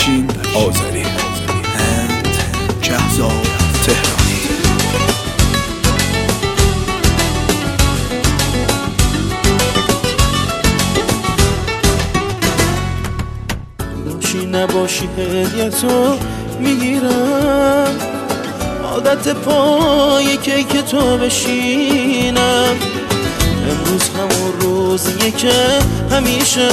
افشین آذری، هند کهزاد تهرانی. باشی نباشی هدیتو میگیرم، عادت پای کیک تو بشینم. امروز همون روزیه که همیشه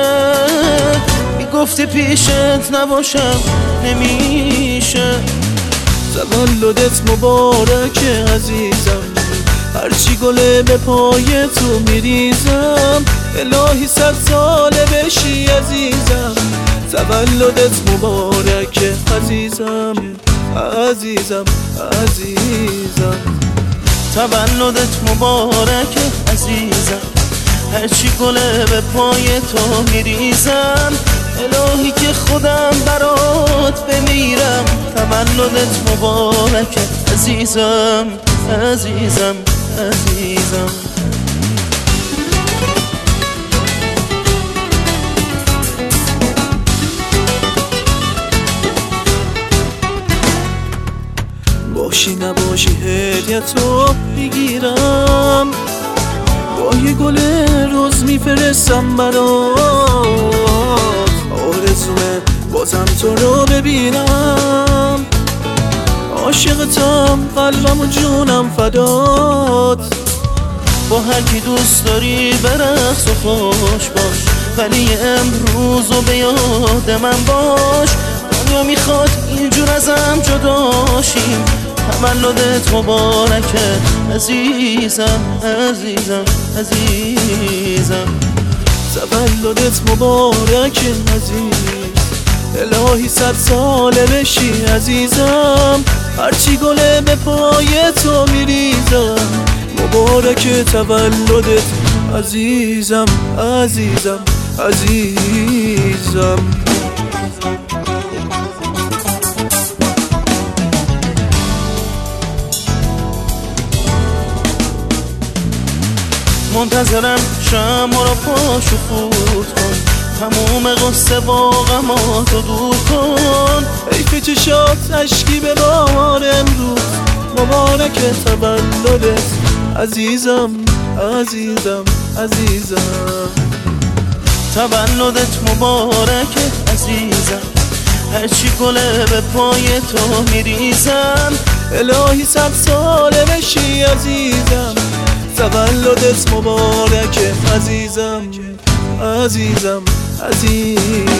میگفتی پیشت نباشم نمیشه. تولدت مبارکه عزیزم، هرچی گله به پای تو میریزم. الهی 100 ساله بشی عزیزم، تولدت مبارکه عزیزم عزیزم عزیزم. تولدت مبارکه عزیزم، هرچی گله به پای تو میریزم. الهی که خودم برات بمیرم، تولدت مبارکه عزیزم عزیزم عزیزم. باشی نباشی هدیتو میگیرم، با یه گل روز میفرستم برات. آرزومه بازم تو رو ببینم، عاشقتم قلبم و جونم فدات. با هر کی دوست داری برقص و خوش باش، ولی امروز و به یاد من باش. دنیا میخواد اینجور ازم جداشیم، تولدت مبارکه عزیزم عزیزم عزیزم. تولدت مبارکه عزیز، الهی 100 ساله بشی عزیزم. هرچی گله به پای تو میریزم، مبارکه تولدت عزیزم عزیزم عزیزم. منتظرم شمع رو پاشو فوت کن، تموم قصه با غماتو دور کن. حیف چشات اشکی به بار امروز، مبارکه تولدت عزیزم عزیزم عزیزم. تولدت مبارکه عزیزم، هرچی گله به پای تو میریزم. الهی 100 ساله بشی عزیزم، تولدت مبارکه عزیزم عزیزم عزیزم.